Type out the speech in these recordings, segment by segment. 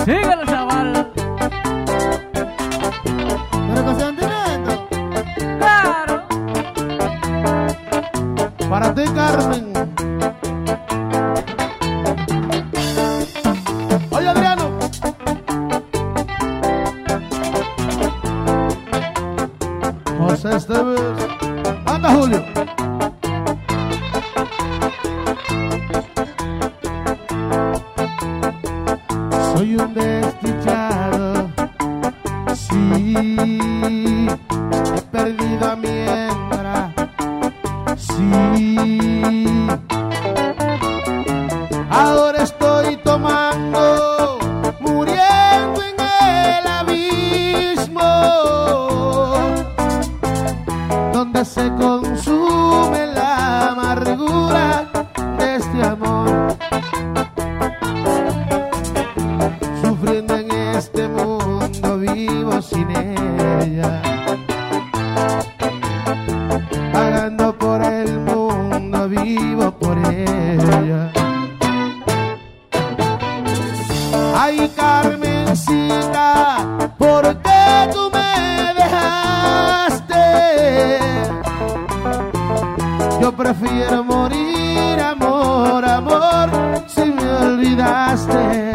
Síguelo, chaval. Pero con sentimiento. Claro. Para ti, Carmen. Oye, Adriano. José Esteves. Anda, Julio. Soy un desdichado, sí, he perdido a mi hembra, sí, ahora estoy tomando, muriendo en el abismo, donde se consume la amargura de este amor. Sufriendo en este mundo vivo sin ella, pagando por el mundo vivo por ella. Ay, Carmencita, ¿por qué tú me dejaste? Yo prefiero morir, amor, amor, si me olvidaste.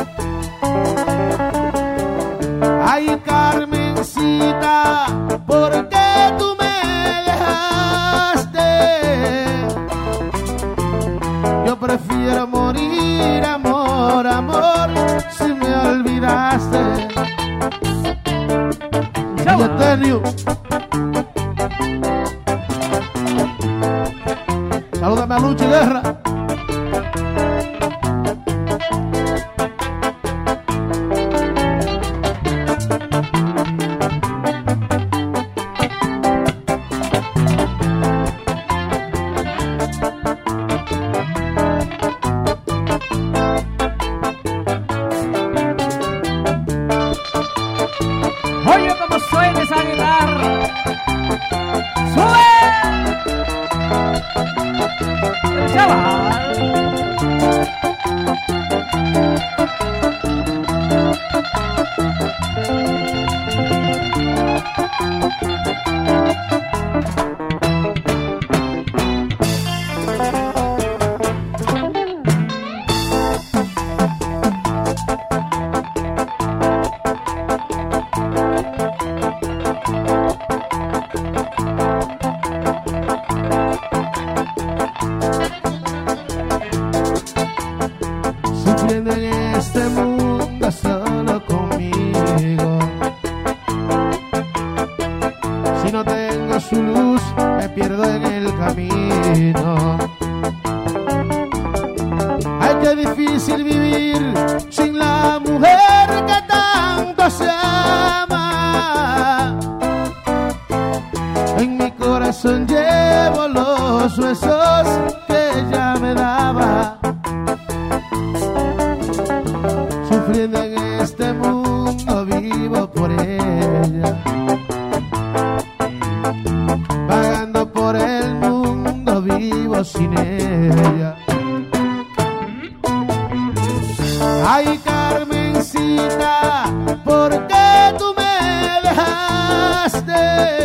Ay, Carmencita, ¿por qué tú me dejaste? Yo prefiero morir, amor, amor, si me olvidaste. Y Eterno. Salúdame a Luchi Guerra. Oye, cómo suena esa guitarra. ¡Sube! Chaval. Sufriendo en este mundo solo conmigo. Si no tengo su luz, me pierdo en el camino. Ay, qué difícil vivir sin la mujer que tanto se ama. En mi corazón llevo los huesos que ella me daba. Sufriendo en este mundo vivo por ella, pagando por el mundo vivo sin ella. Ay, Carmencita, ¿por qué tú me dejaste?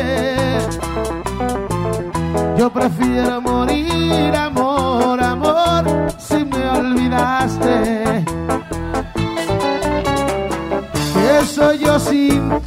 Yo prefiero morir, amor, amor, si me olvidaste. ¿Qué soy yo sin